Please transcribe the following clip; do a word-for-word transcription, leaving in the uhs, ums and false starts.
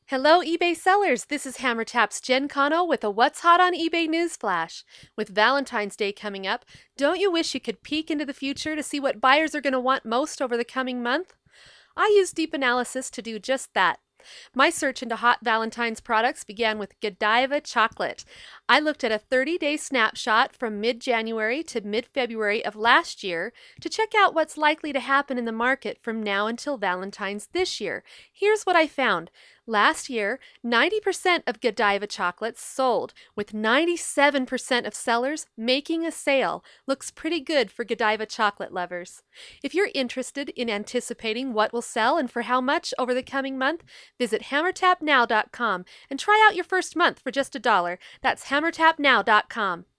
Hello, eBay sellers. This is HammerTap's Jen Cano with a What's Hot on eBay news flash. With Valentine's Day coming up, don't you wish you could peek into the future to see what buyers are going to want most over the coming month? I use Deep Analysis to do just that. My search into hot Valentine's products began with Godiva chocolate. I looked at a thirty day snapshot from mid January to mid February of last year to check out what's likely to happen in the market from now until Valentine's this year. Here's what I found. Last year, ninety percent of Godiva chocolates sold, with ninety-seven percent of sellers making a sale. Looks pretty good for Godiva chocolate lovers. If you're interested in anticipating what will sell and for how much over the coming month, visit hammer tap now dot com and try out your first month for just a dollar. That's hammer tap now dot com.